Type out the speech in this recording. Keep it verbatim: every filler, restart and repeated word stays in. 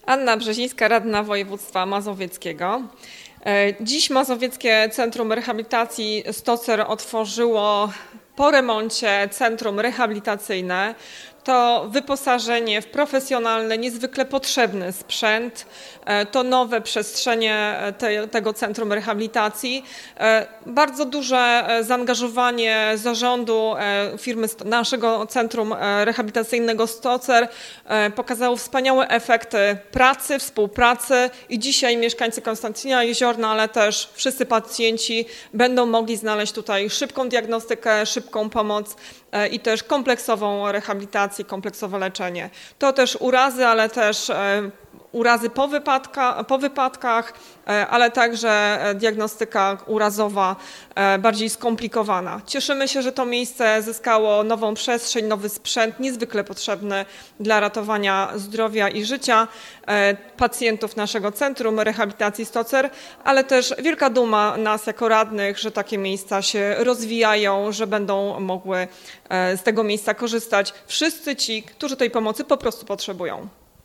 Anna Brzezińska, radna województwa mazowieckiego. Dziś Mazowieckie Centrum Rehabilitacji Stocer otworzyło po remoncie centrum rehabilitacyjne. To wyposażenie w profesjonalny, niezwykle potrzebny sprzęt, to nowe przestrzenie te, tego Centrum Rehabilitacji. Bardzo duże zaangażowanie zarządu firmy naszego Centrum Rehabilitacyjnego Stocer pokazało wspaniałe efekty pracy, współpracy i dzisiaj mieszkańcy Konstancyna Jeziorna, ale też wszyscy pacjenci będą mogli znaleźć tutaj szybką diagnostykę, szybką pomoc i też kompleksową rehabilitację, kompleksowe leczenie. To też urazy, ale też urazy po, wypadka, po wypadkach, ale także diagnostyka urazowa bardziej skomplikowana. Cieszymy się, że to miejsce zyskało nową przestrzeń, nowy sprzęt, niezwykle potrzebny dla ratowania zdrowia i życia pacjentów naszego Centrum Rehabilitacji Stocer, ale też wielka duma nas jako radnych, że takie miejsca się rozwijają, że będą mogły z tego miejsca korzystać wszyscy ci, którzy tej pomocy po prostu potrzebują.